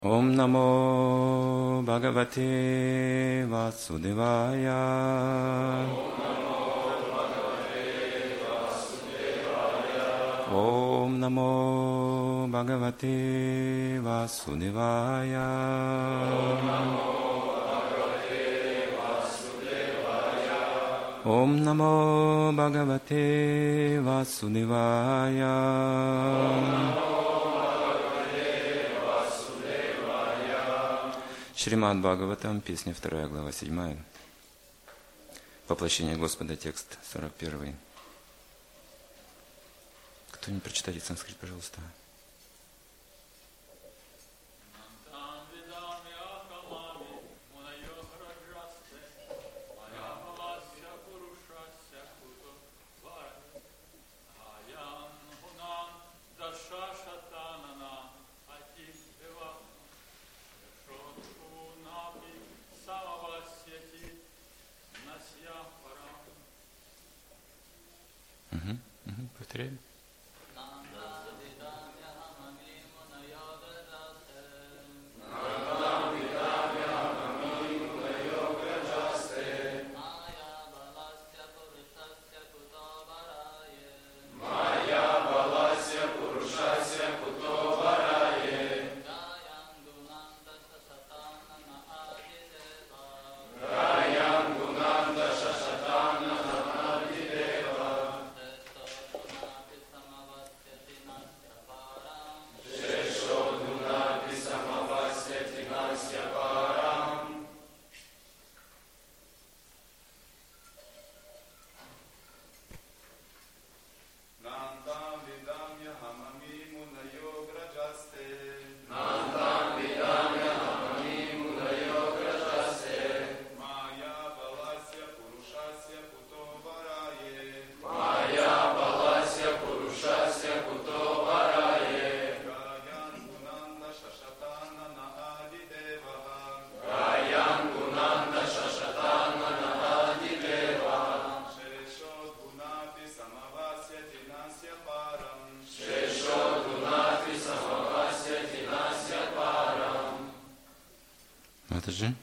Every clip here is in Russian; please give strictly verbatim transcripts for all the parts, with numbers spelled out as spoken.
Ом намо Бхагавате Васудевая. Ом намо Бхагавате Васудевая. Ом намо Бхагавате Васудевая. Шримад Бхагаватам, песня вторая, глава седьмая. Воплощение Господа, текст сорок первый. Кто-нибудь прочитайте санскрит, пожалуйста. Угу, угу, повторяем. Это же.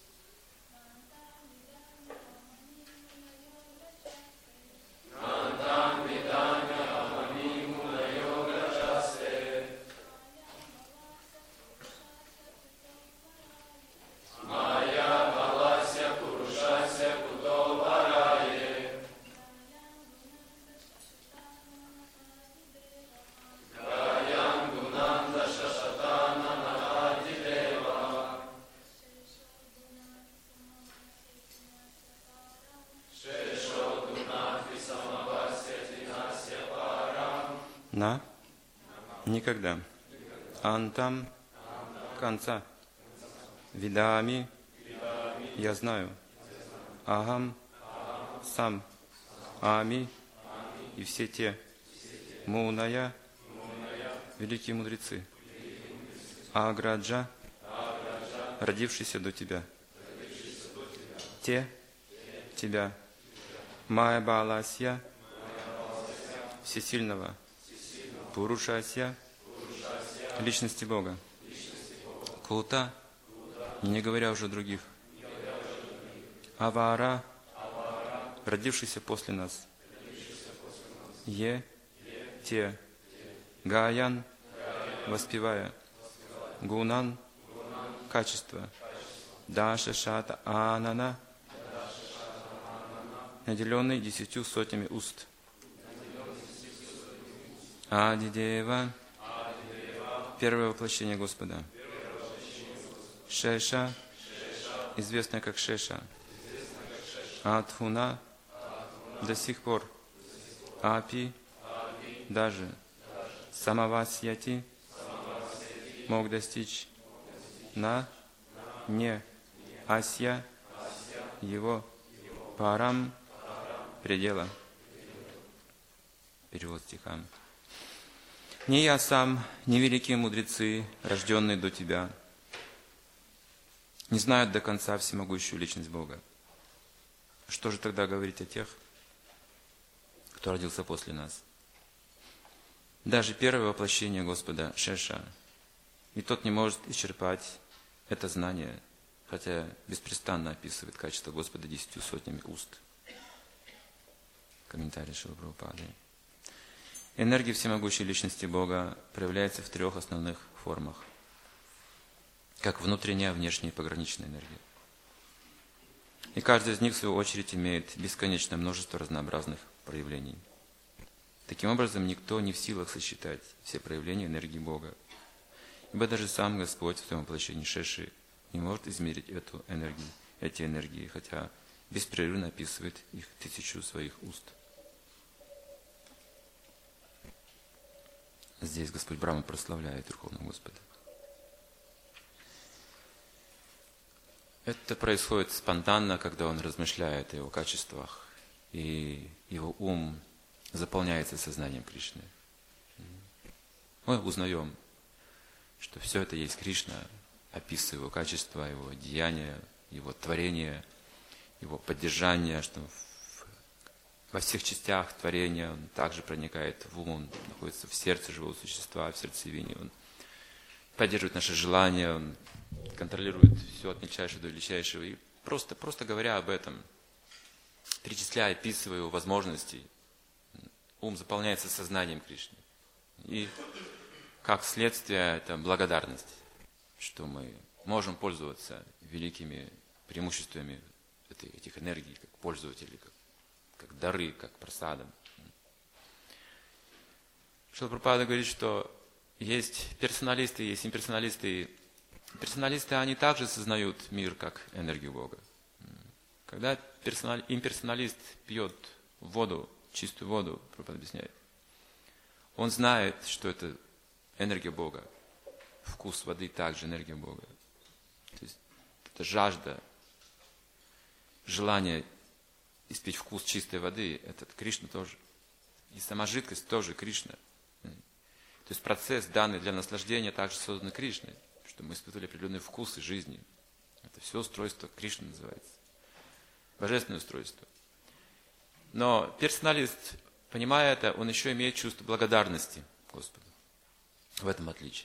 На? Никогда. Антам? Конца. Видами? Я знаю. Агам? Сам. Ами? И все те. Муная? Великие мудрецы. Аграджа? Родившийся до тебя. Те? Тебя. Майя Баласья? Всесильного. Пурушасья, личности Бога. Кута, не говоря уже других. Авара, родившийся после нас. Е, те. Гаян, воспевая. Гунан, качество. Даша Шата Анана, наделенный десятью сотнями уст. Адидева, первое воплощение Господа. Шеша, известное как Шеша. Адхуна, до сих пор. Апи, даже. Самавасьяти, мог достичь. На, не. Асья, его. Парам, предела. Перевод стиха. Не я сам, не великие мудрецы, рожденные до тебя, не знают до конца всемогущую личность Бога. Что же тогда говорить о тех, кто родился после нас? Даже первое воплощение Господа, Шеша, И тот не может исчерпать это знание, хотя беспрестанно описывает качество Господа десятью сотнями уст. Комментарий Шрилы Прабхупады. Энергия всемогущей личности Бога проявляется в трех основных формах, как внутренняя, внешняя и пограничная энергия. И каждая из них, в свою очередь, имеет бесконечное множество разнообразных проявлений. Таким образом, никто не в силах сосчитать все проявления энергии Бога, ибо даже сам Господь в своем воплощении Шеши не может измерить эту энергию, эти энергии, хотя беспрерывно описывает их тысячу своих уст. Здесь Господь Брахма прославляет Верховного Господа. Это происходит спонтанно, когда он размышляет о его качествах, и его ум заполняется сознанием Кришны. Мы узнаем, что все это есть Кришна, описывая его качества, его деяния, его творения, его поддержания, что во всех частях творения он также проникает в ум, он находится в сердце живого существа, в сердцевине, он поддерживает наши желания, он контролирует все от мельчайшего до величайшего. И просто, просто говоря об этом, перечисляя, описывая его возможности, ум заполняется сознанием Кришны. И как следствие это благодарность, что мы можем пользоваться великими преимуществами этих энергий, как пользователи, как, как дары, как прасадам. Шрила Прабхупада говорит, что есть персоналисты, есть имперсоналисты. Персоналисты, они также сознают мир как энергию Бога. Когда персонали... имперсоналист пьет воду, чистую воду, Прабхупада объясняет, он знает, что это энергия Бога. Вкус воды также энергия Бога. То есть это жажда, желание испить вкус чистой воды, это Кришна тоже. И сама жидкость тоже Кришна. То есть процесс, данный для наслаждения, также создан Кришной, что мы испытывали определенные вкусы жизни. Это все устройство Кришны называется. Божественное устройство. Но персоналист, понимая это, он еще имеет чувство благодарности Господу. В этом отличие.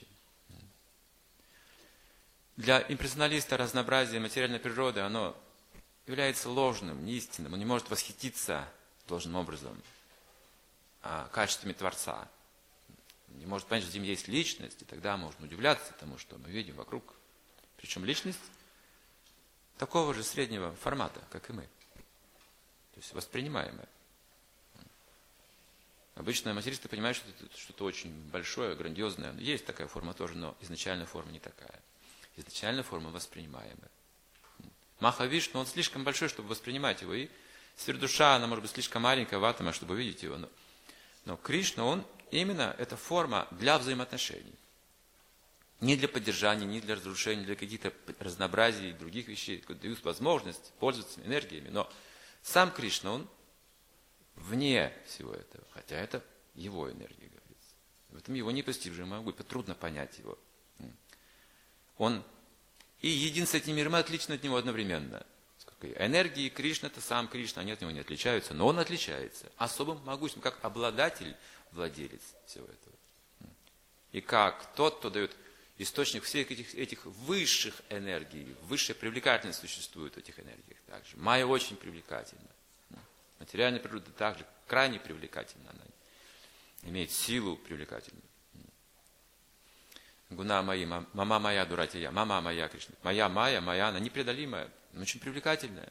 Для имперсоналиста разнообразие материальной природы, оно является ложным, неистинным. Он не может восхититься должным образом качествами Творца. Не может понять, что в Земле есть личность, и тогда можно удивляться тому, что мы видим вокруг. Причем личность такого же среднего формата, как и мы. То есть воспринимаемая. Обычно материалисты понимают, что это что-то очень большое, грандиозное. Есть такая форма тоже, но изначальная форма не такая. Изначальная форма воспринимаемая. Маха-Вишну, он слишком большой, чтобы воспринимать его. И сфера-душа, она может быть слишком маленькая в атоме, чтобы увидеть его. Но, но Кришна, он именно эта форма для взаимоотношений. Не для поддержания, не для разрушения, не для каких-то разнообразий и других вещей, которые дают возможность пользоваться энергиями. Но сам Кришна, он вне всего этого. Хотя это его энергия, говорится. В этом его непостижимое могу, трудно понять его. Он и един с этим миром отличен от него одновременно. Энергии Кришна, это сам Кришна, они от него не отличаются, но он отличается особым могуществом, как обладатель, владелец всего этого. И как тот, кто дает источник всех этих, этих высших энергий, высшая привлекательность существует в этих энергиях также. Майя очень привлекательна. Материальная природа также крайне привлекательна. Она имеет силу привлекательную. Гуна мои, мама моя, дуратия, мама моя, Кришна. Моя майя, моя, она непреодолимая, но очень привлекательная.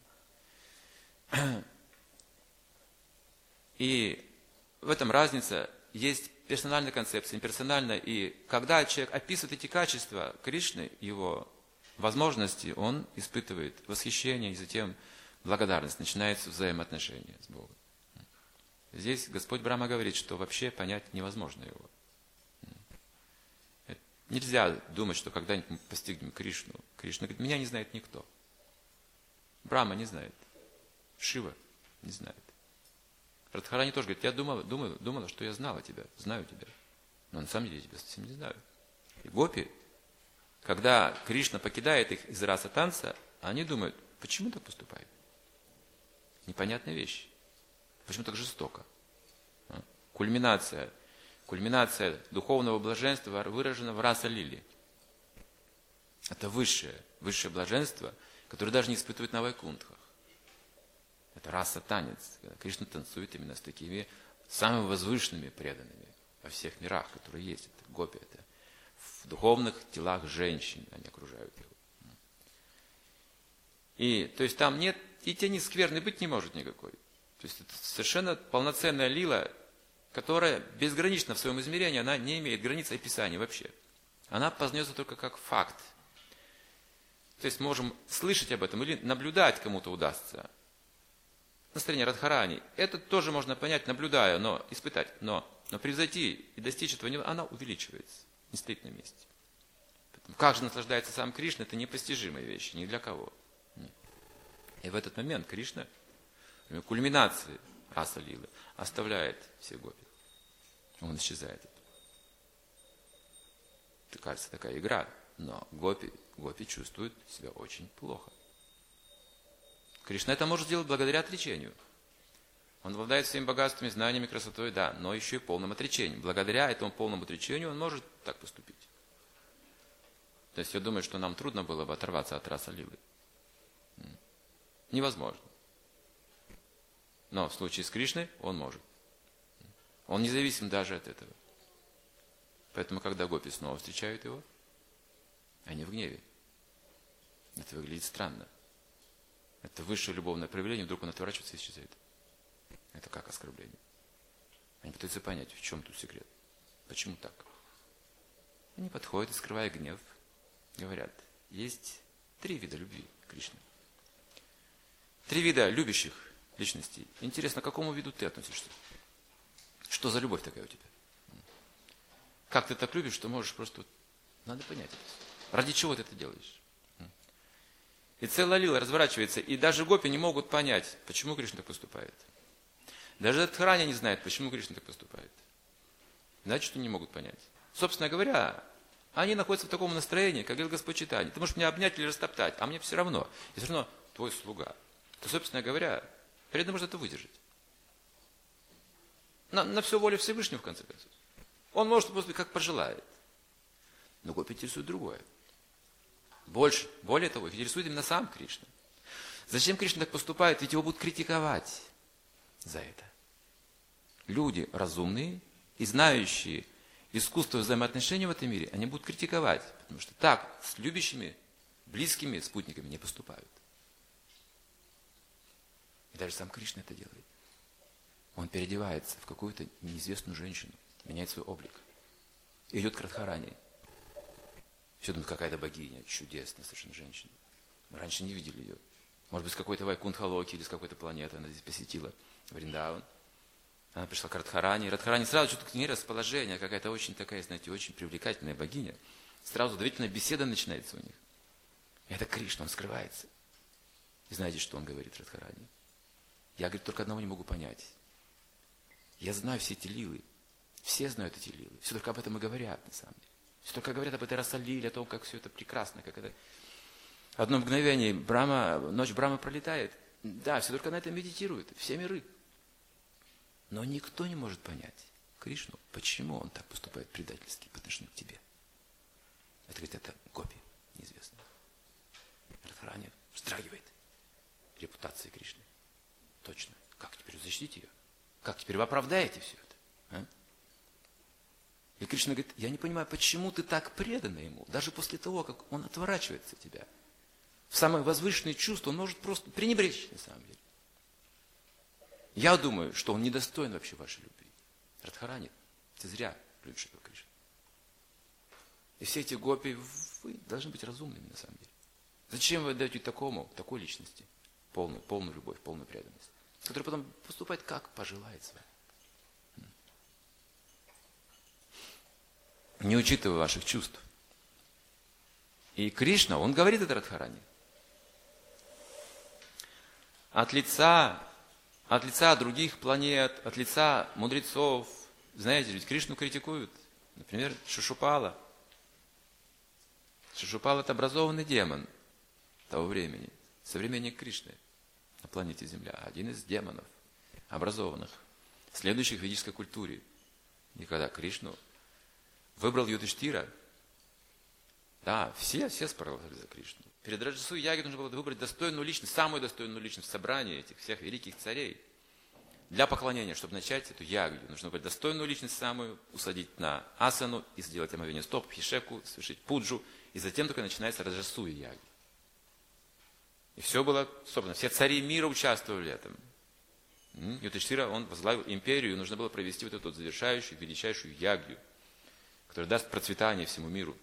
И в этом разница. Есть персональная концепция, имперсональная. И когда человек описывает эти качества Кришны, его возможности, он испытывает восхищение и затем благодарность. Начинается взаимоотношения с Богом. Здесь Господь Брахма говорит, что вообще понять невозможно его. Нельзя думать, что когда-нибудь мы постигнем Кришну. Кришна говорит, меня не знает никто. Брахма не знает. Шива не знает. Радхарани тоже говорит, я думала, думала, думала, что я знала тебя, знаю тебя. Но на самом деле я тебя совсем не знаю. И гопи, когда Кришна покидает их из раса танца, они думают, почему так поступает? Непонятная вещь. Почему так жестоко? Кульминация. кульминация духовного блаженства выражена в раса лили. Это высшее, высшее блаженство, которое даже не испытывает на вайкунтхах. Это раса танец, когда Кришна танцует именно с такими самыми возвышенными преданными во всех мирах, которые есть. Это гопи, это в духовных телах женщин, они окружают его. И, то есть там нет, и тени скверны быть не может никакой. То есть это совершенно полноценная лила, которая безгранична в своем измерении, она не имеет границ описания вообще. Она познается только как факт. То есть можем слышать об этом или наблюдать кому-то удастся. Настроение Радхарани. Это тоже можно понять, наблюдая, но испытать. Но, но превзойти и достичь этого, она увеличивается, не стоит на месте. Поэтому, как же наслаждается сам Кришна, это непостижимая вещь, ни для кого. Нет. И в этот момент Кришна, в кульминации раса лилы, оставляет все гопи. Он исчезает. Это, кажется, такая игра, но гопи, гопи чувствуют себя очень плохо. Кришна это может сделать благодаря отречению. Он обладает всеми богатствами, знаниями, красотой, да, но еще и полным отречением. Благодаря этому полному отречению он может так поступить. То есть я думаю, что нам трудно было бы оторваться от раса лилы. Невозможно. Но в случае с Кришной он может. Он независим даже от этого. Поэтому, когда гопи снова встречают его, они в гневе. Это выглядит странно. Это высшее любовное проявление, вдруг он отворачивается и исчезает. Это как оскорбление. Они пытаются понять, в чем тут секрет. Почему так? Они подходят и, скрывая гнев, говорят, есть три вида любви Кришны. Три вида любящих личностей. Интересно, к какому виду ты относишься? Что за любовь такая у тебя? Как ты так любишь, что можешь просто... Надо понять это. Ради чего ты это делаешь? И целая лила разворачивается, и даже гопи не могут понять, почему Кришна так поступает. Даже Радхарани не знает, почему Кришна так поступает. Значит, что не могут понять. Собственно говоря, они находятся в таком настроении, как говорит Господь Чайтанья. Ты можешь меня обнять или растоптать, а мне все равно. И все равно твой слуга. То, собственно говоря, преданный может это выдержать. На, на все волю Всевышнего, в конце концов. Он может поступить, как пожелает. Но гопи интересует другое. Больше, более того, их интересует именно сам Кришна. Зачем Кришна так поступает? Ведь его будут критиковать за это. Люди разумные и знающие искусство взаимоотношений в этом мире, они будут критиковать, потому что так с любящими, близкими спутниками не поступают. И даже сам Кришна это делает. Он переодевается в какую-то неизвестную женщину, меняет свой облик. И идет к Радхарани. Все думают, какая-то богиня, чудесная совершенно женщина. Мы раньше не видели ее. Может быть, с какой-то Вайкунтха-локи или с какой-то планеты она здесь посетила Вриндаван. Она пришла к Радхарани. И Радхарани сразу чувствует к ней расположение, какая-то очень такая, знаете, очень привлекательная богиня. Сразу доверительная беседа начинается у них. И это Кришна, он скрывается. И знаете, что он говорит Радхарани? Я, говорит, только одного не могу понять. Я знаю все эти лилы. Все знают эти лилы. Все только об этом и говорят, на самом деле. Все только говорят об этой раса-лиле, о том, как все это прекрасно, как это... Одно мгновение, Брахма, ночь Брахмы пролетает. Да, все только на этом медитируют, все миры. Но никто не может понять Кришну, почему он так поступает предательски по отношению к тебе. Это, говорит, это гопи, неизвестно. Радхарани вздрагивает репутацией Кришны. Точно. Как теперь защитить ее? Как теперь вы оправдаете все это? А? И Кришна говорит, я не понимаю, почему ты так предана ему, даже после того, как он отворачивается от тебя. В самое возвышенное чувство он может просто пренебречь, на самом деле. Я думаю, что он недостоин вообще вашей любви. Радхарани, ты зря любишь этого Кришну. И все эти гопи, вы должны быть разумными, на самом деле. Зачем вы даете такому, такой личности полную, полную любовь, полную преданность, который потом поступает, как пожелает с вами? Не учитывая ваших чувств. И Кришна, он говорит это Радхарани. От лица, от лица других планет, от лица мудрецов. Знаете, ведь Кришну критикуют. Например, Шишупала. Шишупала – это образованный демон того времени, современник Кришны на планете Земля. Один из демонов, образованных, следующих в ведической культуре. И когда Кришну выбрал Юдхиштира, да, все, все проголосовали за Кришну. Перед Раджасуй Яги нужно было выбрать достойную личность, самую достойную личность в собрании этих всех великих царей. Для поклонения, чтобы начать эту ягью, нужно выбрать достойную личность самую, усадить на асану и сделать омовение стоп, хишеку, совершить пуджу, и затем только начинается Раджасуя Яги. И все было собрано, все цари мира участвовали в этом. Юдхиштира, он возглавил империю, и нужно было провести вот эту вот завершающую, величайшую ягью, которая даст процветание всему миру.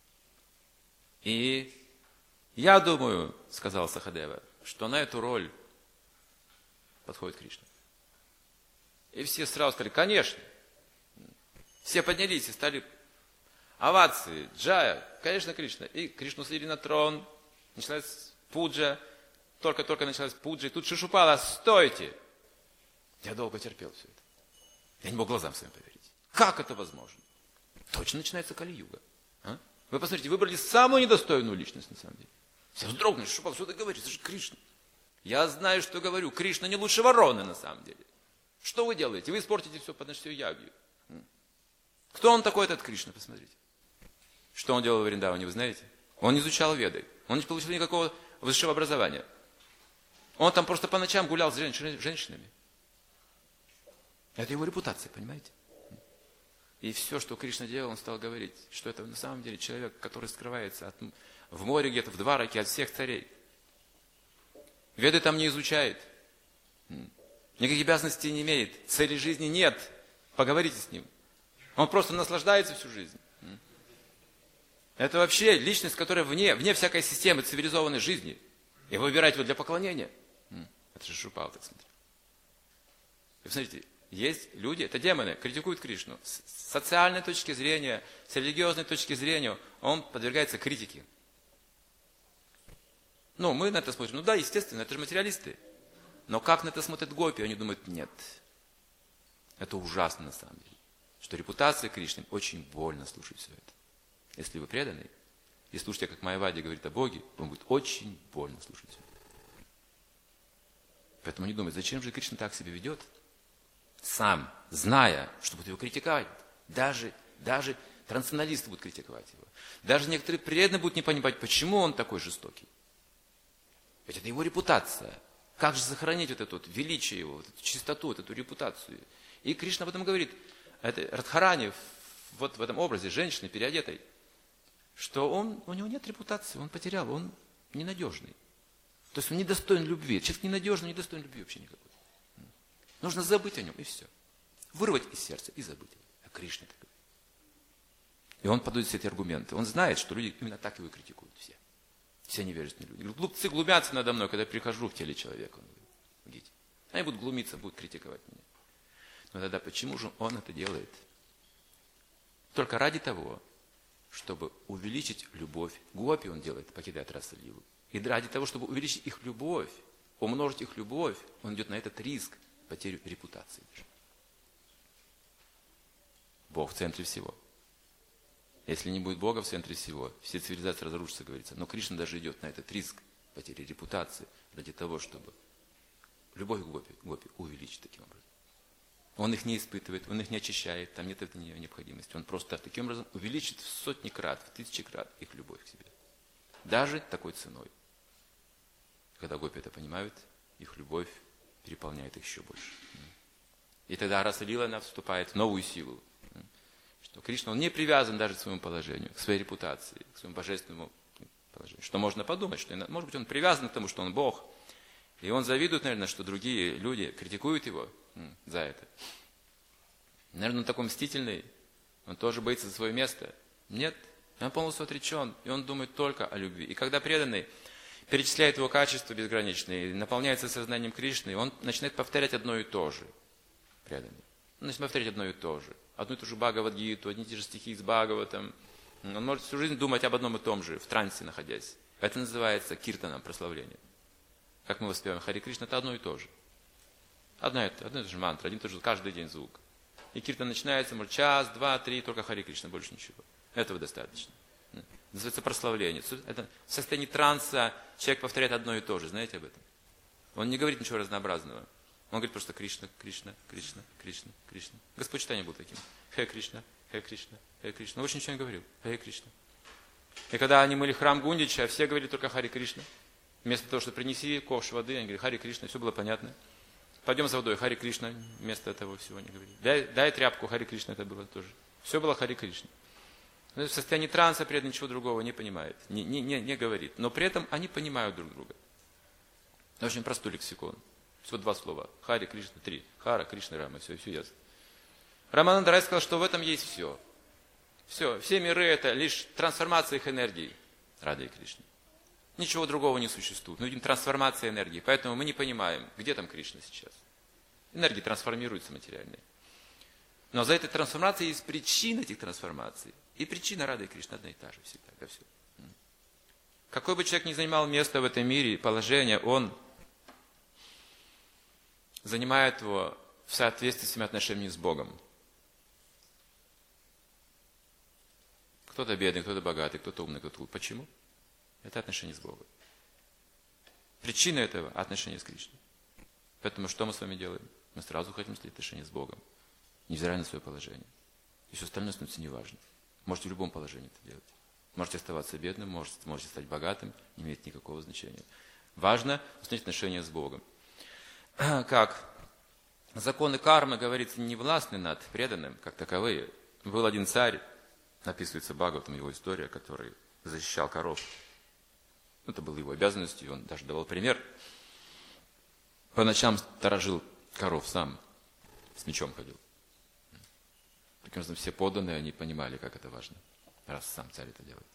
И я думаю, сказал Сахадева, что на эту роль подходит Кришна. И все сразу сказали, конечно. Все поднялись и стали овации, джая, конечно, Кришна. И Кришну усадили на трон, началась пуджа, только-только началась пуджа, и тут Шишупала, стойте! Я долго терпел все это. Я не мог глазам своим поверить. Как это возможно? Точно начинается Кали-юга. А? Вы посмотрите, выбрали самую недостойную личность, на самом деле. Все вздрогнули, Шишупала, что ты говоришь? Это же Кришна. Я знаю, что говорю. Кришна не лучше вороны, на самом деле. Что вы делаете? Вы испортите все, подносите ягью. Кто он такой, этот Кришна? Посмотрите. Что он делал в Вриндаване, вы знаете? Он не изучал Веды. Он не получил никакого высшего образования. Он там просто по ночам гулял с женщинами. Это его репутация, понимаете? И все, что Кришна делал, он стал говорить, что это на самом деле человек, который скрывается от, в море где-то, в Двараке, от всех царей. Веды там не изучает. Никаких обязанностей не имеет. Цели жизни нет. Поговорите с ним. Он просто наслаждается всю жизнь. Это вообще личность, которая вне, вне всякой системы цивилизованной жизни. И вы выбираете его для поклонения. Это же Шупал, так смотрите. И посмотрите, есть люди, это демоны, критикуют Кришну. С социальной точки зрения, с религиозной точки зрения, он подвергается критике. Ну, мы на это смотрим. Ну да, естественно, это же материалисты. Но как на это смотрят гопи? Они думают, нет. Это ужасно на самом деле. Что репутация Кришны, очень больно слушать все это. Если вы преданы, и слушайте, как Майявади говорит о Боге, вам будет очень больно слушать все это. Поэтому они думают, зачем же Кришна так себя ведет? Сам, зная, что будет его критиковать. Даже, даже трансценденталисты будут критиковать его. Даже некоторые преданные будут не понимать, почему он такой жестокий. Ведь это его репутация. Как же сохранить вот это вот величие его, вот эту чистоту, вот эту репутацию? И Кришна об этом говорит. Это Радхарани, вот в этом образе женщины переодетой, что он, у него нет репутации, он потерял, он ненадежный. То есть он недостоин любви. Человек ненадежный, недостоин любви вообще никакой. Нужно забыть о нем, и все. Вырвать из сердца и забыть. А Кришна так говорит. И он подает все эти аргументы. Он знает, что люди именно так его критикуют все. Все невежественные люди. Глупцы глумятся надо мной, когда я прихожу в теле человека. Он говорит, они будут глумиться, будут критиковать меня. Но тогда почему же он это делает? Только ради того, чтобы увеличить любовь. Гопи он делает, покидает Раса-лилу. И ради того, чтобы увеличить их любовь, умножить их любовь, он идет на этот риск, потерю репутации. Бог в центре всего. Если не будет Бога в центре всего, все цивилизации разрушатся, говорится. Но Кришна даже идет на этот риск потери репутации ради того, чтобы любовь к гопи, гопи увеличить таким образом. Он их не испытывает, он их не очищает, там нет этой необходимости. Он просто таким образом увеличит в сотни крат, в тысячи крат их любовь к себе. Даже такой ценой. Когда гопи это понимают, их любовь переполняет их еще больше. И тогда Раса-лила, она вступает в новую силу. Что Кришна, он не привязан даже к своему положению, к своей репутации, к своему божественному положению. Что можно подумать, что, может быть, он привязан к тому, что он Бог. И он завидует, наверное, что другие люди критикуют его за это. Наверное, он такой мстительный, он тоже боится за свое место. Нет, он полностью отречен, и он думает только о любви. И когда преданный перечисляет его качества безграничные, наполняется сознанием Кришны, он начинает повторять одно и то же. Преданный. Он начинает повторять одно и то же. Одну и ту же Бхагавад-гиту, одни и те же стихи из Бхагаватам. Он может всю жизнь думать об одном и том же, в трансе находясь. Это называется киртаном, прославлением. Как мы воспеваем Хари Кришна, это одно и то же. Одна и, одна и та же мантра, один и тот же каждый день звук. И киртан начинается, может, час, два, три, только Хари Кришна, больше ничего. Этого достаточно. Называется прославление. Это в состоянии транса человек повторяет одно и то же. Знаете об этом? Он не говорит ничего разнообразного. Он говорит просто Кришна, Кришна, Кришна, Кришна, Кришна. Господь читание был таким. Хэ Кришна, Хэ Кришна, Хэ Кришна. Он больше ничего не говорил. Хэ Кришна. И когда они мыли храм Гундича, все говорили только Хари Кришна. Вместо того, что принеси ковш воды, они говорили Хари Кришна, все было понятно. Пойдем за водой, Хари Кришна, вместо этого всего не говорили. Дай, дай тряпку, Хари Кришна, это было тоже. Все было Хари Кришна. В состоянии транса при этом ничего другого не понимает, не, не, не, не говорит. Но при этом они понимают друг друга. Очень простой лексикон. Всего два слова. Хари Кришна, три. Хара, Кришна, Рама, все, все ясно. Рамананда Рай сказал, что в этом есть все. Все, все миры это лишь трансформация их энергии. Рады и Кришны. Ничего другого не существует. Мы видим трансформацию энергии, поэтому мы не понимаем, где там Кришна сейчас. Энергии трансформируются материальные. Но за этой трансформацией есть причина этих трансформаций. И причина Рады и Кришны одна и та же всегда. Да, все. Какой бы человек ни занимал место в этом мире, положение, он занимает его в соответствии с своими отношениями с Богом. Кто-то бедный, кто-то богатый, кто-то умный, кто-то глупый. Почему? Это отношение с Богом. Причина этого – отношение с Кришной. Поэтому что мы с вами делаем? Мы сразу хотим стать в отношении с Богом, невзирая на свое положение. И все остальное становится неважно. Можете в любом положении это делать. Можете оставаться бедным, можете, можете стать богатым, не имеет никакого значения. Важно установить отношения с Богом. Как законы кармы, говорится, не властны над преданным, как таковые. Был один царь, описывается Бхагаватам, его история, который защищал коров. Это было его обязанностью, он даже давал пример. По ночам сторожил коров сам, с мечом ходил. Таким образом, все подданные, они понимали, как это важно, раз сам царь это делает.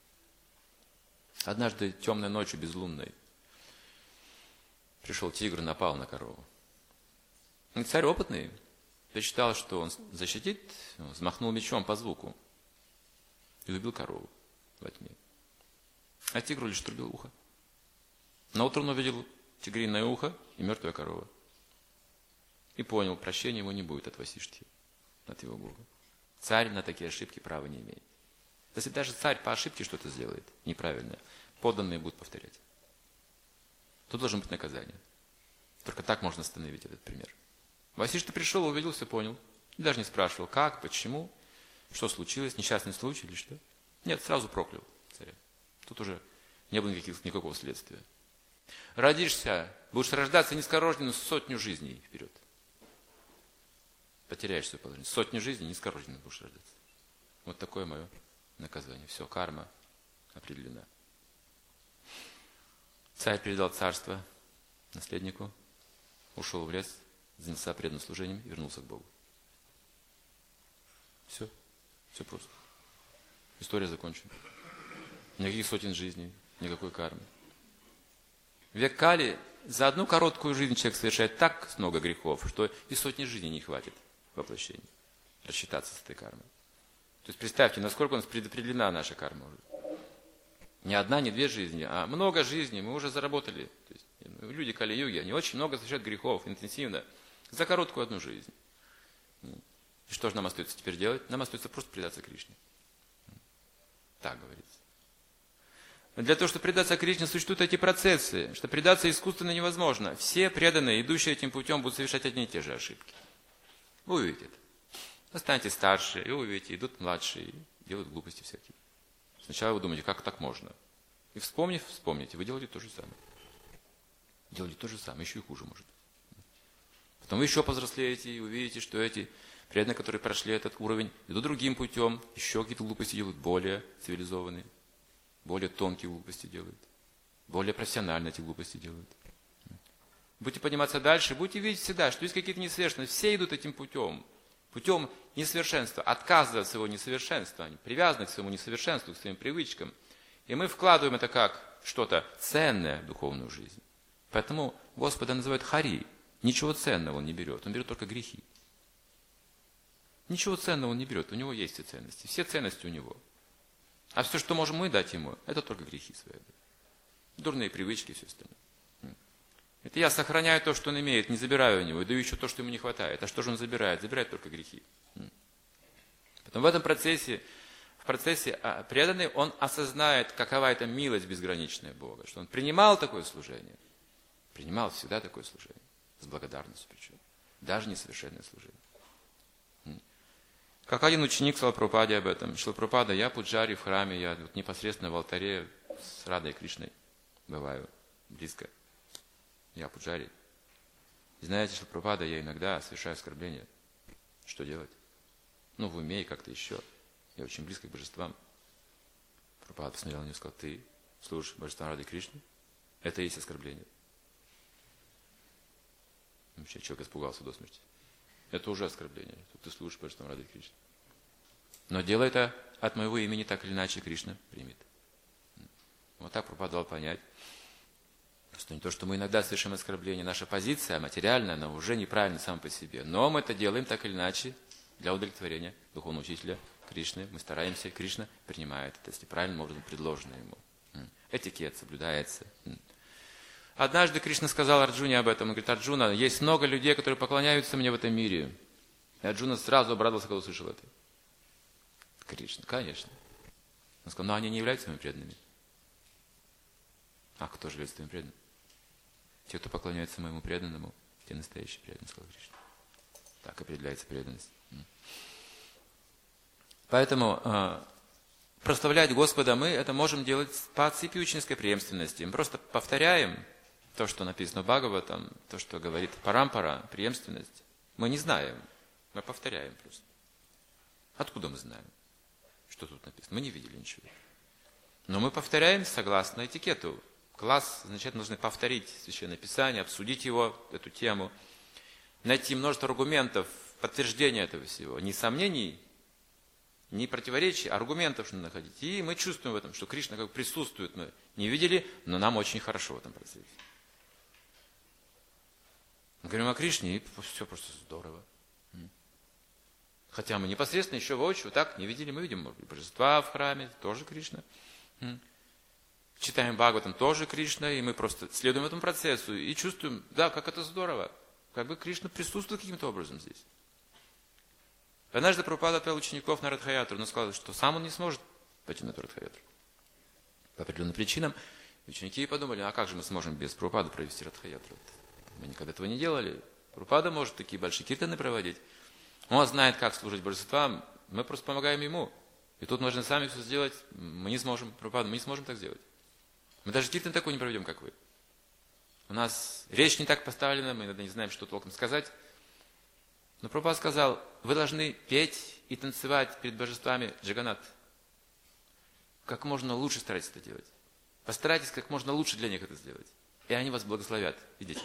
Однажды темной ночью, безлунной, пришел тигр, напал на корову. И царь опытный, посчитал, что он защитит, он взмахнул мечом по звуку и убил корову во тьме. А тигру лишь отрубил ухо. Наутро он увидел тигриное ухо и мертвая корова. И понял, прощения ему не будет от Васиштхи, от его гуру. Царь на такие ошибки права не имеет. Если даже царь по ошибке что-то сделает неправильное, подданные будут повторять. Тут должно быть наказание. Только так можно остановить этот пример. Васиштха пришел, увидел, все понял. И даже не спрашивал, как, почему, что случилось, несчастный случай или что. Нет, сразу проклял царя. Тут уже не было никаких, никакого следствия. Родишься, будешь рождаться низкорожденным сотню жизней вперед. Потеряешь свое положение. Сотню жизней низкорожденным будешь рождаться. Вот такое мое наказание. Все, карма определена. Царь передал царство наследнику, ушел в лес, занялся преданным служением и вернулся к Богу. Все. Все просто. История закончена. Никаких сотен жизней, никакой кармы. В век Кали за одну короткую жизнь человек совершает так много грехов, что и сотни жизней не хватит воплощения. Рассчитаться с этой кармой. То есть представьте, насколько у нас предопределена наша карма уже. Не одна, не две жизни, а много жизней мы уже заработали. То есть, люди Кали-юги, они очень много совершают грехов интенсивно за короткую одну жизнь. И что же нам остается теперь делать? Нам остается просто предаться Кришне. Так говорится. Для того, чтобы предаться Кришне, существуют эти процессы, что предаться искусственно невозможно. Все преданные, идущие этим путем, будут совершать одни и те же ошибки. Вы увидите это. Вы станете старше, и вы увидите, идут младшие, делают глупости всякие. Сначала вы думаете, как так можно? И вспомнив, вспомните, вы делаете то же самое. Делаете то же самое, еще и хуже может. Потом вы еще повзрослеете и увидите, что эти преданные, которые прошли этот уровень, идут другим путем, еще какие-то глупости делают, более цивилизованные, более тонкие глупости делают, более профессионально эти глупости делают. Будете подниматься дальше, будете видеть всегда, что есть какие-то несовершенства. Все идут этим путем. Путем несовершенства, отказывая от своего несовершенства, они привязаны к своему несовершенству, к своим привычкам. И мы вкладываем это как что-то ценное в духовную жизнь. Поэтому Господа называют Хари. Ничего ценного он не берет, он берет только грехи. Ничего ценного он не берет, у него есть все ценности, все ценности у него. А все, что можем мы дать ему, это только грехи свои. Дурные привычки и все остальное. Это я сохраняю то, что он имеет, не забираю у него, и даю еще то, что ему не хватает. А что же он забирает? Забирает только грехи. Потом в этом процессе, в процессе преданный, он осознает, какова эта милость безграничная Бога, что он принимал такое служение, принимал всегда такое служение. с благодарностью причем. Даже несовершенное служение. Как один ученик сказал Прабхупаде об этом. Шрила Прабхупада, я пуджари в храме, я вот непосредственно в алтаре с Радой Кришной бываю близко. Я пуджари. И знаете, Шрила Прабхупада, я иногда совершаю оскорбления. Что делать? Ну, в уме и как-то еще. Я очень близко к божествам. Прабхупада посмотрел на него и сказал, ты служишь божествам Рады Кришны? Это и есть оскорбление. Вообще человек испугался до смерти. Это уже оскорбление. Ты служишь божествам Рады Кришны. Но делай это от моего имени, так или иначе Кришна примет. Вот так Прабхупада дал понять, что не то, что мы иногда совершим оскорбление, наша позиция материальная, она уже неправильна сама по себе. Но мы это делаем так или иначе для удовлетворения духовного учителя Кришны. Мы стараемся, Кришна принимает это, если правильным образом предложено ему. Этикет соблюдается. Однажды Кришна сказал Арджуне об этом. Он говорит, Арджуна, есть много людей, которые поклоняются мне в этом мире. И Арджуна сразу обрадовался, когда услышал это. Кришна, конечно. Он сказал, но они не являются моими преданными. А кто же является твоим преданным? Те, кто поклоняется моему преданному, те настоящие преданные, сказал Кришна. Так определяется преданность. Поэтому э, прославлять Господа мы это можем делать по цепи ученической преемственности. Мы просто повторяем то, что написано в Бхагаватам, то, что говорит Парампара, преемственность. Мы не знаем, мы повторяем просто. Откуда мы знаем, что тут написано? Мы не видели ничего. Но мы повторяем согласно этикету. Класс, значит, нужно повторить Священное Писание, обсудить его, эту тему, найти множество аргументов, подтверждения этого всего, ни сомнений, ни противоречий, аргументов нужно находить. И мы чувствуем в этом, что Кришна как бы присутствует. Мы не видели, но нам очень хорошо в этом процессе. Мы говорим о Кришне, и все просто здорово. Хотя мы непосредственно еще воочию так не видели, мы видим божества в храме, тоже Кришна. Читаем Бхагаватам, тоже Кришна, и мы просто следуем этому процессу и чувствуем, да, как это здорово, как бы Кришна присутствует каким-то образом здесь. Однажды Прабхупада отвел учеников на Радхаятру, но сказал, что сам он не сможет пойти на эту Радхаятру. По определенным причинам. И ученики подумали, а как же мы сможем без Прабхупады провести Радхаятру? Мы никогда этого не делали. Прабхупада может такие большие киртаны проводить. Он знает, как служить божествам, мы просто помогаем ему. И тут можно сами все сделать, мы не сможем, Прабхупада, мы не сможем так сделать. Мы даже киртан такой не проведем, как вы. У нас речь не так поставлена, мы иногда не знаем, что толком сказать. Но Прабхупада сказал, вы должны петь и танцевать перед божествами Джаганнат. Как можно лучше старайтесь это делать. Постарайтесь как можно лучше для них это сделать. И они вас благословят. Идите.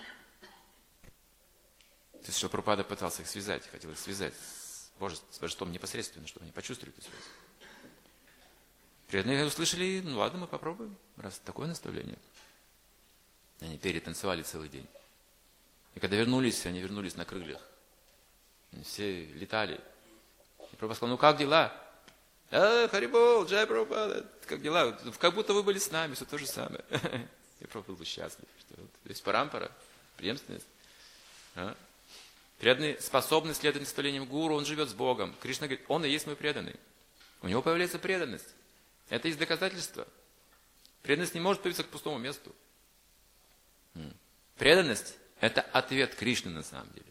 То есть, что Прабхупада пытался их связать, хотел их связать с божеством, с божеством непосредственно, чтобы они почувствовали эту связь. Преданные услышали, ну ладно, мы попробуем, раз такое наставление. Они перетанцевали целый день. И когда вернулись, они вернулись на крыльях. Они все летали. И Прабхупада сказал, ну как дела? А, Харибол, Джай Прабхупада, как дела? Как будто вы были с нами, все то же самое. И Прабхупада был счастлив. Что вот, то есть парампара, преемственность. А? Преданный способный следовать наставлениям гуру, он живет с Богом. Кришна говорит, он и есть мой преданный. У него появляется преданность. Это есть доказательство. Преданность не может появиться к пустому месту. Преданность – это ответ Кришны на самом деле.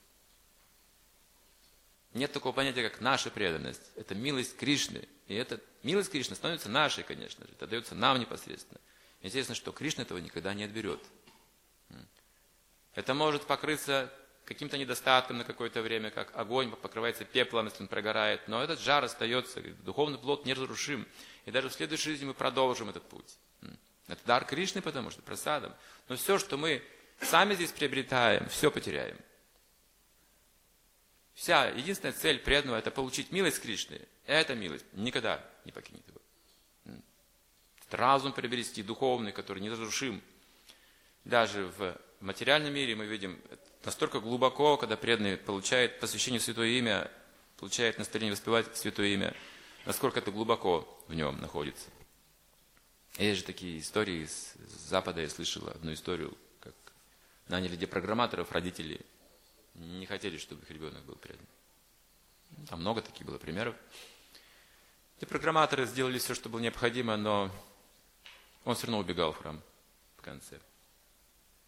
Нет такого понятия, как наша преданность. Это милость Кришны. И эта милость Кришны становится нашей, конечно же. Это дается нам непосредственно. Интересно, что Кришна этого никогда не отберет. Это может покрыться каким-то недостатком на какое-то время, как огонь покрывается пеплом, если он прогорает. Но этот жар остается, духовный плод неразрушим. И даже в следующей жизни мы продолжим этот путь. Это дар Кришны, потому что прасадом. Но все, что мы сами здесь приобретаем, все потеряем. Вся единственная цель преданного – это получить милость Кришны. Эта милость никогда не покинет его. Разум приобрести, духовный, который неразрушим. Даже в материальном мире мы видим настолько глубоко, когда преданный получает посвящение в Святое Имя, получает наставление воспевать Святое Имя, насколько это глубоко в нем находится. Есть же такие истории с Запада, я слышал одну историю, как наняли депрограмматоров, родители не хотели, чтобы их ребенок был предан. Там много таких было примеров. Депрограмматоры сделали все, что было необходимо, но он все равно убегал в храм в конце.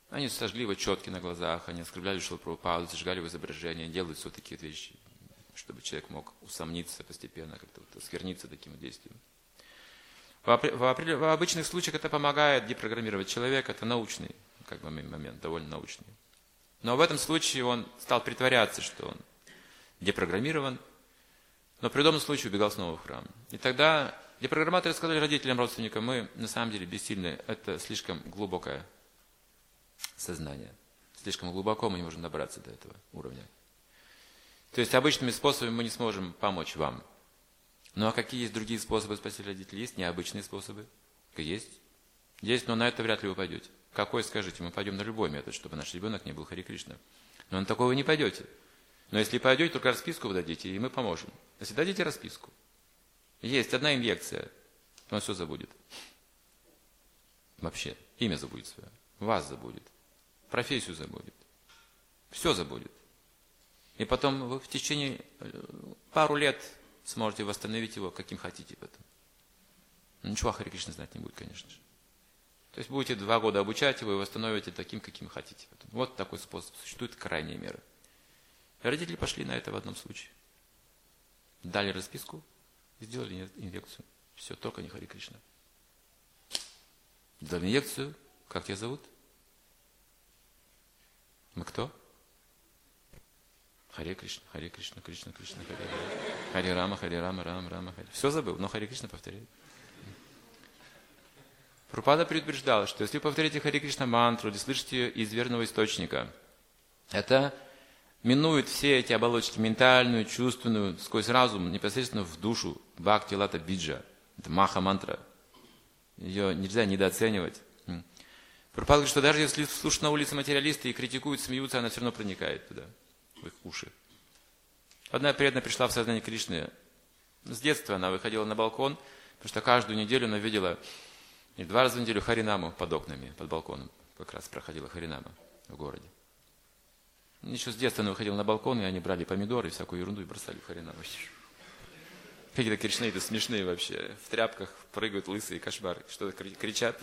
Они сожгли его четки на глазах, они оскорбляли Шрилу Прабхупаду, зажигали его изображения, делают все такие вещи, чтобы человек мог усомниться постепенно, как-то вот оскверниться таким действием. В, в, в обычных случаях это помогает депрограммировать человека, это научный как бы, момент, довольно научный. Но в этом случае он стал притворяться, что он депрограммирован, но при удобном случае убегал снова в храм. И тогда депрограмматоры сказали родителям, родственникам, мы на самом деле бессильны, это слишком глубокое сознание. Слишком глубоко мы не можем добраться до этого уровня. То есть обычными способами мы не сможем помочь вам. Ну а какие есть другие способы спасти родителей? Есть необычные способы? Есть. Есть, но на это вряд ли вы пойдете. Какой, скажите? Мы пойдем на любой метод, чтобы наш ребенок не был Харе Кришна. Но на такого вы не пойдете. Но если пойдете, только расписку вы дадите, и мы поможем. Если дадите расписку, есть одна инъекция, он все забудет. Вообще, имя забудет свое, вас забудет, профессию забудет, все забудет. И потом вы в течение пару лет сможете восстановить его, каким хотите потом. Ничего о Харе Кришне знать не будет, конечно же. То есть будете два года обучать его и восстановите таким, каким хотите потом. Вот такой способ. Существует крайняя мера. И родители пошли на это в одном случае. Дали расписку и сделали инъекцию. Все, только не Харе Кришна. Дали инъекцию. Как тебя зовут? Мы кто? Харе Кришна, Харе Кришна, Кришна, Кришна, Харе Харе. Харе Рама, Харе Рама, Рама, Рама, Харе. Все забыл, но Харе Кришна повторяет. Прабхупада предупреждала, что если вы повторите Харе Кришна мантру или слышите ее из верного источника, это минует все эти оболочки, ментальную, чувственную, сквозь разум, непосредственно в душу. Бхакти лата биджа. Это маха мантра. Ее нельзя недооценивать. Прабхупада говорит, что даже если слушают на улице материалисты и критикуют, смеются, она все равно проникает туда, в их уши. Одна преданная пришла в сознание Кришны. С детства она выходила на балкон, потому что каждую неделю она видела, и два раза в неделю Харинаму под окнами, под балконом. Как раз проходила Харинама в городе. Еще с детства она выходила на балкон, и они брали помидоры и всякую ерунду и бросали в Харинаму. Какие-то кришнаиты смешные вообще. В тряпках прыгают лысые, кошмар. Что-то кричат.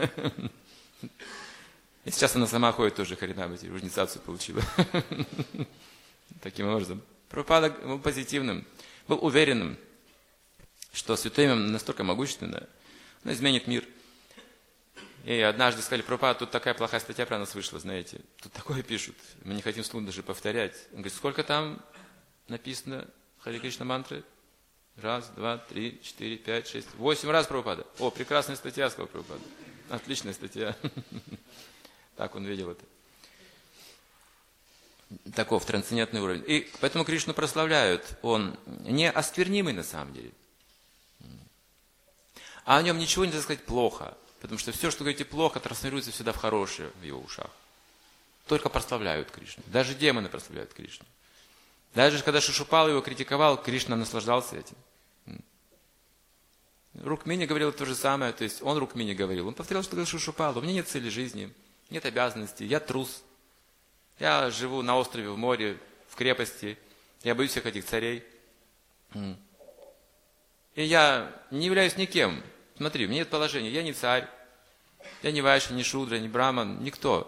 И сейчас она сама ходит тоже Харинаму, уже инициацию получила. Таким образом. Прабхупада был позитивным, был уверенным, что Святое Имя настолько могущественное, оно изменит мир. И однажды сказали, Прабхупада, тут такая плохая статья про нас вышла, знаете. Тут такое пишут, мы не хотим слух даже повторять. Он говорит, сколько там написано Харе Кришна мантры? Раз, два, три, четыре, пять, шесть, восемь раз, Прабхупада. О, прекрасная статья, сказал Прабхупада. Отличная статья. Так он видел это. Таков трансцендентный уровень. И поэтому Кришну прославляют. Он не осквернимый на самом деле. А о нем ничего нельзя сказать плохо. Потому что все, что говорите плохо, трансформируется всегда в хорошее в его ушах. Только прославляют Кришну. Даже демоны прославляют Кришну. Даже когда Шишупала его критиковал, Кришна наслаждался этим. Рукмини говорил то же самое. То есть он Рукмини говорил. Он повторял, что говорил Шишупала. У меня нет цели жизни, нет обязанностей, я трус. Я живу на острове, в море, в крепости. Я боюсь всех этих царей. И я не являюсь никем. Смотри, у меня нет положения. Я не царь. Я не вайша, не шудра, не браман, никто.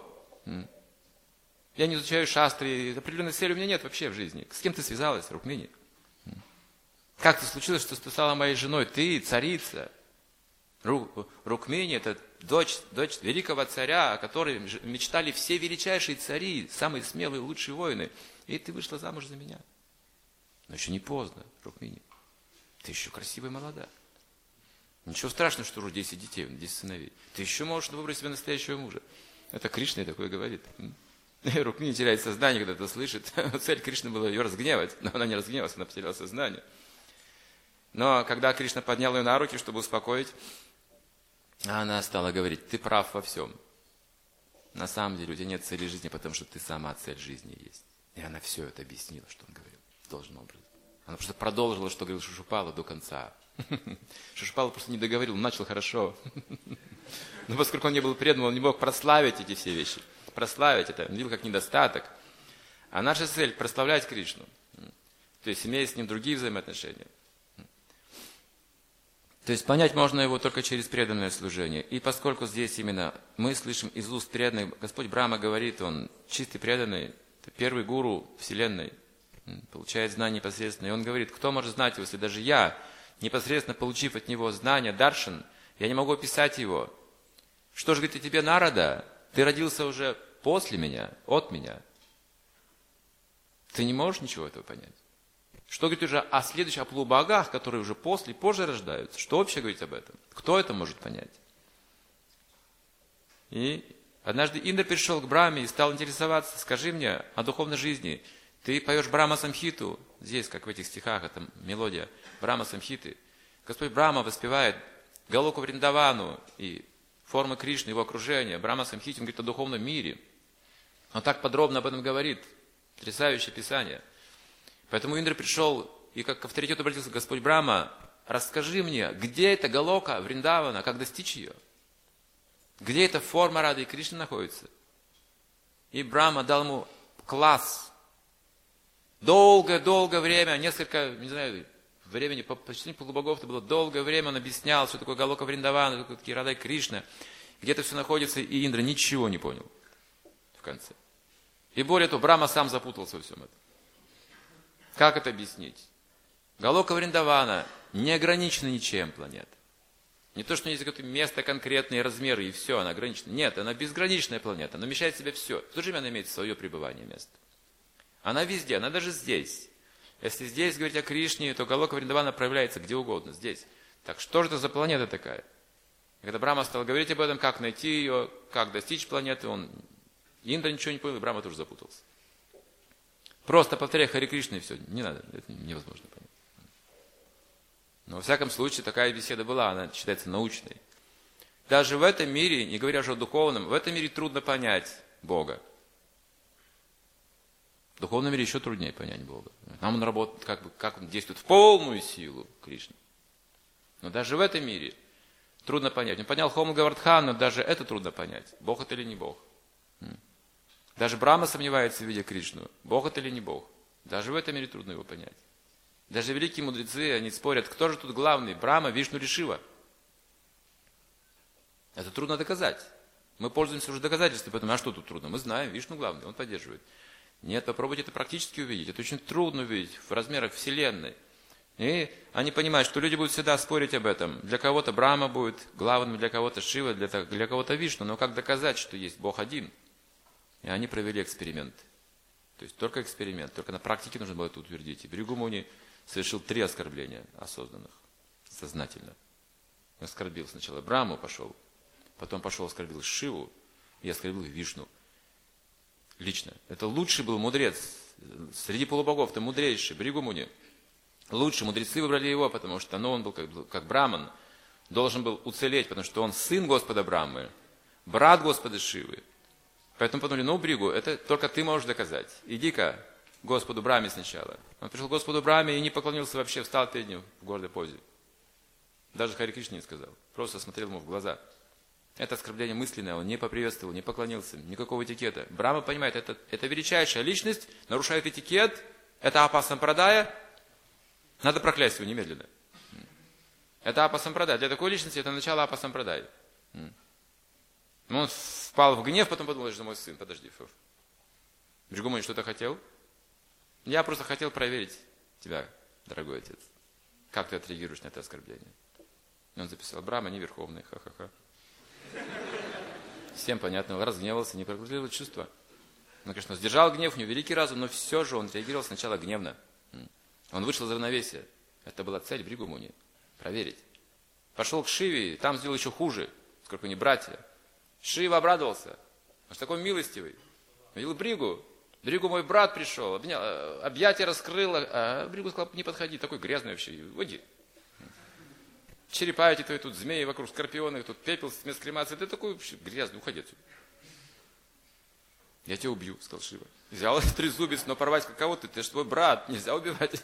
Я не изучаю шастры. Определенной цели у меня нет вообще в жизни. С кем ты связалась, Рукмини? Как это случилось, что ты стала моей женой? Ты царица. Рукмини – это дочь, дочь великого царя, о которой мечтали все величайшие цари, самые смелые, лучшие воины. И ты вышла замуж за меня. Но еще не поздно, Рукмини. Ты еще красивая и молода. Ничего страшного, что уже десять детей, десять сыновей. Ты еще можешь выбрать себе настоящего мужа. Это Кришна такое говорит. Рукмини теряет сознание, когда это слышит. Цель Кришны была ее разгневать, но она не разгневалась, она потеряла сознание. Но когда Кришна поднял ее на руки, чтобы успокоить, она стала говорить, ты прав во всем. На самом деле у тебя нет цели жизни, потому что ты сама цель жизни есть. И она все это объяснила, что он говорил, должным образом. Она просто продолжила, что говорил Шишупала до конца. Шишупала просто не договорил, он начал хорошо. Но поскольку он не был предан, он не мог прославить эти все вещи. Прославить это, он видел как недостаток. А наша цель – прославлять Кришну. То есть имея с ним другие взаимоотношения. То есть понять можно его только через преданное служение. И поскольку здесь именно мы слышим из уст преданных, Господь Брахма говорит, он чистый преданный, это первый гуру Вселенной, получает знания непосредственно. И он говорит, кто может знать его, если даже я, непосредственно получив от него знания, даршан, я не могу описать его. Что же, говорит, и тебе Нарада, ты родился уже после меня, от меня. Ты не можешь ничего этого понять. Что говорит уже о следующих, о полубогах, которые уже после, позже рождаются? Что вообще говорить об этом? Кто это может понять? И однажды Индра пришел к Брахме и стал интересоваться, скажи мне о духовной жизни. Ты поешь Брахма Самхиту, здесь, как в этих стихах, это мелодия Брахма Самхиты. Господь Брахма воспевает Галоку Вриндавану и формы Кришны, его окружения. Брахма Самхите, он говорит о духовном мире. Он так подробно об этом говорит. Потрясающее писание. Поэтому Индра пришел и как к авторитету обратился: Господь Брахма, расскажи мне, где эта Галока Вриндавана, как достичь ее? Где эта форма Рады и Кришны находится? И Брахма дал ему класс. Долгое-долгое время, несколько, не знаю, времени, почти полубогов, это было долгое время, он объяснял, что такое Галока Вриндавана, что такое Рада и Кришна. Где это все находится, и Индра ничего не понял в конце. И более того, Брахма сам запутался во всем этом. Как это объяснить? Галока Вриндавана не ограничена ничем планета. Не то, что есть какое-то место, конкретные размеры, и все, она ограничена. Нет, она безграничная планета, она вмещает в себя все. В то же время она имеет свое пребывание место. Она везде, она даже здесь. Если здесь говорить о Кришне, то Галока Вриндавана проявляется где угодно, здесь. Так что же это за планета такая? И когда Брахма стал говорить об этом, как найти ее, как достичь планеты, он, Индра ничего не понял, и Брахма тоже запутался. Просто повторяй Харе Кришна и все, не надо, это невозможно понять. Но во всяком случае такая беседа была, она считается научной. Даже в этом мире, не говоря уже о духовном, в этом мире трудно понять Бога. В духовном мире еще труднее понять Бога. Там он работает, как бы, как он действует в полную силу Кришны. Но даже в этом мире трудно понять. Он понял Хома Гавардхан, но даже это трудно понять. Бог это или не Бог. Даже Брахма сомневается в виде Кришну. Бог это или не Бог. Даже в этом мире трудно его понять. Даже великие мудрецы, они спорят, кто же тут главный, Брахма, Вишну или Шива. Это трудно доказать. Мы пользуемся уже доказательствами, поэтому, а что тут трудно? Мы знаем, Вишну главный, он поддерживает. Нет, попробуйте это практически увидеть. Это очень трудно увидеть в размерах Вселенной. И они понимают, что люди будут всегда спорить об этом. Для кого-то Брахма будет главным, для кого-то Шива, для, для кого-то Вишну. Но как доказать, что есть Бог один? И они провели эксперимент. То есть только эксперимент, только на практике нужно было это утвердить. И Бригу Муни совершил три оскорбления осознанных, сознательно. Он оскорбил сначала Брахму, пошел, потом пошел оскорбил Шиву и оскорбил Вишну. Лично. Это лучший был мудрец. Среди полубогов, это мудрейший, Бригу Муни. Лучшие мудрецы выбрали его, потому что ну, он был как, как браман, должен был уцелеть, потому что он сын Господа Брамы, брат Господа Шивы. Поэтому подумали, ну, Бригу, это только ты можешь доказать. Иди-ка к Господу Браме сначала. Он пришел к Господу Браме и не поклонился вообще, встал перед ним в гордой позе. Даже Харе Кришне не сказал. Просто смотрел ему в глаза. Это оскорбление мысленное, он не поприветствовал, не поклонился, никакого этикета. Брахма понимает, это, это величайшая личность, нарушает этикет, это апа-сампрадая, надо проклясть его немедленно. Это апа-сампрадая. Для такой личности это начало апа-сампрадай. Он впал в гнев, потом подумал, что мой сын, подожди. Бригу Муни что-то хотел? Я просто хотел проверить тебя, дорогой отец. Как ты отреагируешь на это оскорбление? И он записал, Брахма не верховный, ха-ха-ха. Всем понятно, он разгневался, не прокрутил чувства. Он, конечно, сдержал гнев, у него великий разум, но все же он реагировал сначала гневно. Он вышел из равновесия. Это была цель Бригу Муни. Проверить. Пошел к Шиве, там сделал еще хуже, сколько они братья. Шива обрадовался. Он же такой милостивый. Видел Бригу. Бригу мой брат пришел, обнял, объятия раскрыл, а Бригу сказал, не подходи, такой грязный вообще, уйди. Черепа эти твои, тут змеи вокруг, скорпионы, тут пепел с мест кремации, ты такой вообще грязный, уходи отсюда. Я тебя убью, сказал Шива. Взял трезубец, но порвать кого ты, ты же твой брат, нельзя убивать.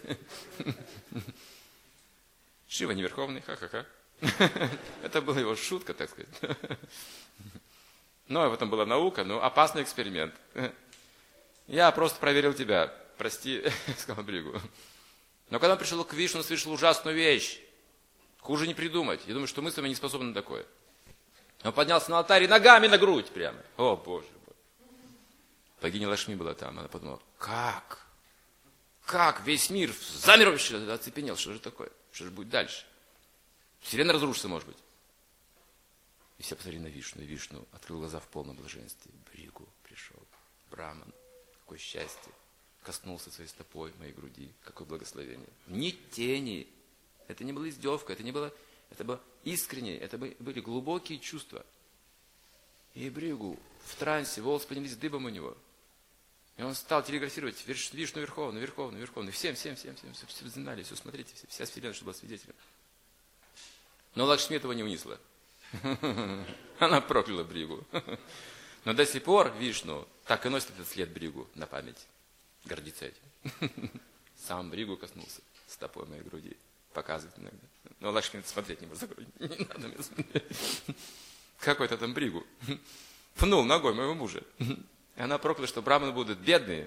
Шива не верховный, ха-ха-ха. Это была его шутка, так сказать. Но в этом была наука, но опасный эксперимент. Я просто проверил тебя, прости, сказал Бригу. Но когда он пришел к Вишну, он совершил ужасную вещь. Хуже не придумать. Я думаю, что мы с вами не способны на такое. Он поднялся на алтарь и ногами на грудь прямо. О, Боже мой. Богиня Лакшми была там. Она подумала, как? Как? Весь мир замер вообще, оцепенел. Что же такое? Что же будет дальше? Вселенная разрушится, может быть. И все посмотрели на Вишну. И Вишну открыл глаза в полном блаженстве. Бригу пришел. Браман. Какое счастье. Коснулся своей стопой моей груди. Какое благословение. Ни тени. Это не была издевка. Это не было... Это было искренне, это были глубокие чувства. И Бригу в трансе, волосы поднялись дыбом у него. И он стал телеграфировать Вишну Верховную, Верховную, Верховную. Всем, всем, всем, всем, все, все знали, все, смотрите, все, вся вселенная, что была свидетелем. Но Лакшми этого не унесла. Она прокляла Бригу. Но до сих пор Вишну так и носит этот след Бригу на память. Гордится этим. Сам Бригу коснулся стопой моей груди. Показывает иногда. Но Лакшми смотреть не может. Не надо мне смотреть. Какой-то там Бригу. Пнул ногой моего мужа. И она прокляла, что браманы будут бедные.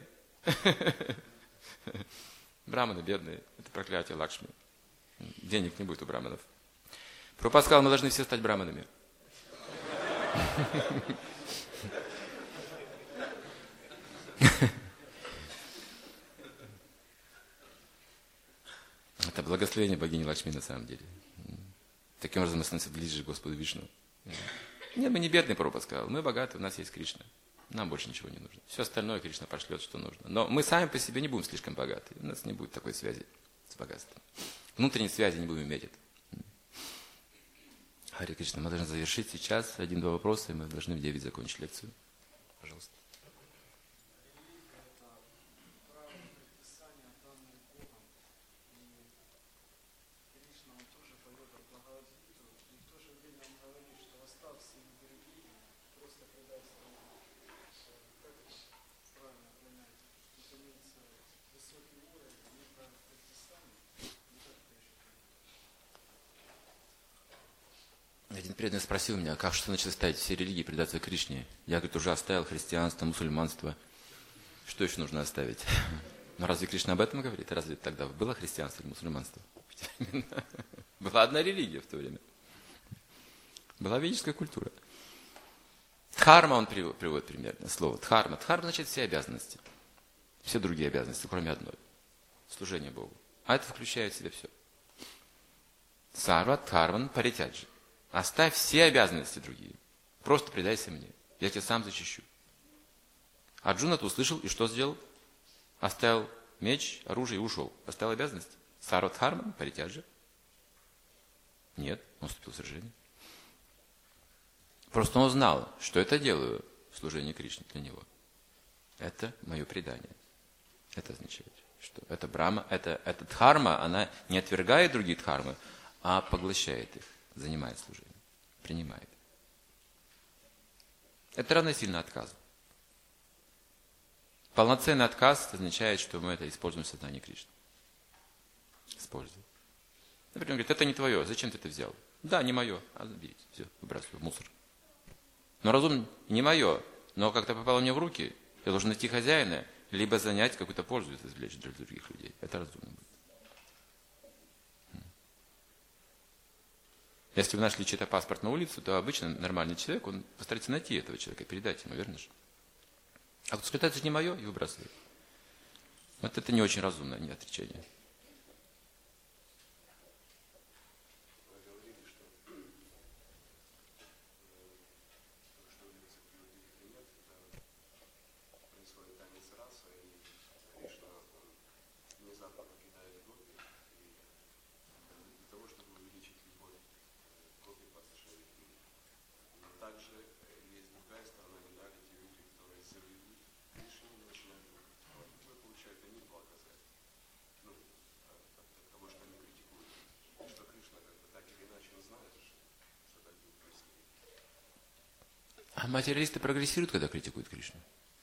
Браманы бедные. Это проклятие Лакшми. Денег не будет у браманов. Прабхупада сказал, мы должны все стать браманами. Это благословение богини Лакшми на самом деле. Таким образом мы становимся ближе к Господу Вишну. Нет, мы не бедные, Прабхупада сказал. Мы богаты, у нас есть Кришна. Нам больше ничего не нужно. Все остальное Кришна пошлет, что нужно. Но мы сами по себе не будем слишком богаты. У нас не будет такой связи с богатством. Внутренней связи не будем иметь. Харе Кришна, мы должны завершить сейчас один-два вопроса, и мы должны в девять закончить лекцию. Пожалуйста. Один преданный спросил меня, как что начать ставить все религии, предаться Кришне. Я, говорит, уже оставил христианство, мусульманство. Что еще нужно оставить? Но разве Кришна об этом говорит? Разве тогда было христианство или мусульманство? Была одна религия в то время. Была ведическая культура. Дхарма он приводит примерно слово. Дхарма. Дхарма значит все обязанности. Все другие обязанности, кроме одной. Служение Богу. А это включает в себя все. Сарва дхарман паритяджи. Оставь все обязанности другие. Просто предайся мне. Я тебя сам защищу. Арджуна это услышал и что сделал? Оставил меч, оружие и ушел. Оставил обязанности. Сарват Харман, паритяджи. Нет, он вступил в сражение. Просто он знал, что это делаю в служении Кришне для него. Это мое предание. Это означает, что это Брахма, это, это Дхарма, она не отвергает другие Дхармы, а поглощает их. Занимает служение, принимает. Это равносильно отказу. Полноценный отказ означает, что мы это используем в сознании Кришны. Используем. Например, он говорит, это не твое, зачем ты это взял? Да, не мое, а берите, все, выбрасываю в мусор. Но разум не мое, но как-то попало мне в руки, я должен найти хозяина, либо занять какую-то пользу, извлечь для других людей. Это разумно будет. Если вы нашли чей-то паспорт на улице, то обычно нормальный человек, он постарается найти этого человека, передать ему, верно же? А вот сказать, это не мое, и выбрасывает. Вот это не очень разумное, не отречение. А материалисты прогрессируют, когда критикуют Кришну.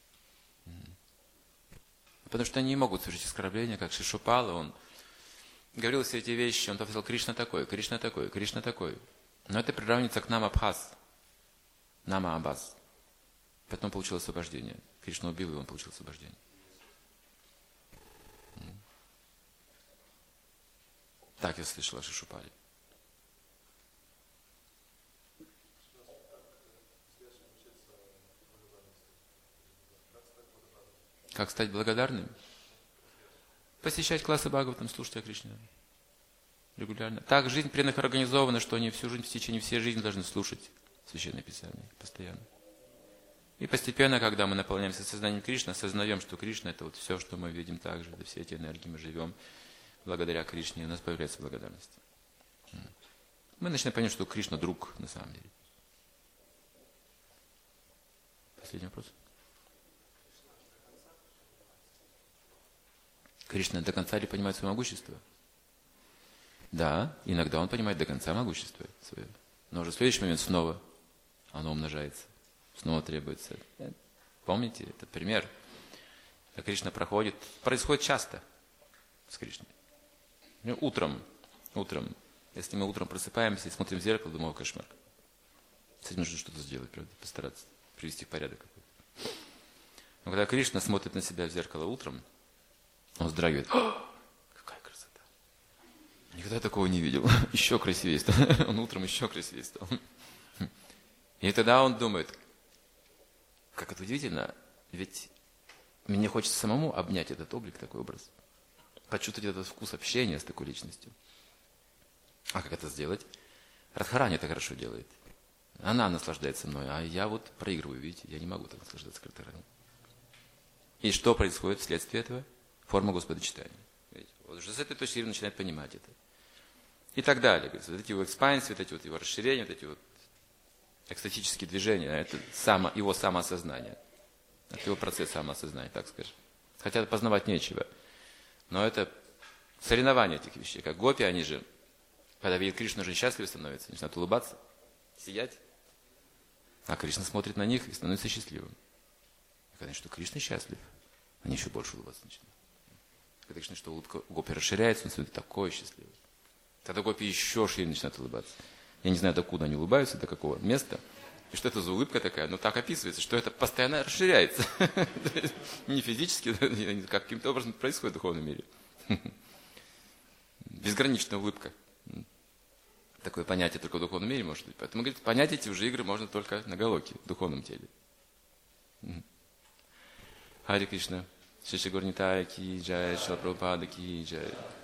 Потому что они не могут совершить оскорбления, как Шишупала. Он говорил все эти вещи, он сказал, Кришна такой, Кришна такой, Кришна такой. Но это приравнивается к нам Абхаз. Нама Абхаз. Поэтому он получил освобождение. Кришна убил, и он получил освобождение. Так я слышал о Шишупале. Как стать благодарным? Посещать классы Бхагаватам, слушать о Кришне регулярно. Так жизнь преданных организована, что они всю жизнь, в течение всей жизни должны слушать Священное Писание постоянно. И постепенно, когда мы наполняемся сознанием Кришны, осознаем, что Кришна – это вот все, что мы видим также, да, все эти энергии мы живем благодаря Кришне, у нас появляется благодарность. Мы начинаем понимать, что Кришна – друг на самом деле. Последний вопрос. Кришна до конца ли понимает свое могущество? Да, иногда он понимает до конца могущество свое. Но уже в следующий момент снова оно умножается. Снова требуется. Помните этот пример? Как Кришна проходит. Происходит часто с Кришной. Утром, утром. Если мы утром просыпаемся и смотрим в зеркало, думаем, о, кошмар. С этим нужно что-то сделать, правда? Постараться привести в порядок какой-то. Но когда Кришна смотрит на себя в зеркало утром, он вздрагивает. О, какая красота! Никогда такого не видел. Еще красивее стал. Он утром еще красивее стал. И тогда он думает, как это удивительно, ведь мне хочется самому обнять этот облик, такой образ. Почувствовать этот вкус общения с такой личностью. А как это сделать? Радхарани это хорошо делает. Она наслаждается мной, а я вот проигрываю, видите, я не могу так наслаждаться Радхарани. И что происходит вследствие этого? Форма господочитания. Вот уже с этой точки зрения начинает понимать это. И так далее. Вот эти его экспансии, вот эти вот его расширения, вот эти вот экстатические движения, это само, его самоосознание. Это его процесс самоосознания, так скажем. Хотя познавать нечего. Но это соревнование этих вещей. Как гопи, они же, когда видят Кришну, уже счастливы становятся, начинают улыбаться, сиять. А Кришна смотрит на них и становится счастливым. И когда что Кришна счастлив, они еще больше улыбаться начинают. Когда Кришна, что улыбка гопи расширяется, он становится такой счастливый. Тогда гопи еще шире начинают улыбаться. Я не знаю, докуда они улыбаются, до какого места. И что это за улыбка такая? Но так описывается, что это постоянно расширяется. Не физически, каким-то образом происходит в духовном мире. Безграничная улыбка. Такое понятие только в духовном мире может быть. Поэтому, говорит, понять эти уже игры можно только на Галоке, в духовном теле. Харе Кришна. Шиши Горнитай ки джай, Шила Прабхупада ки джай.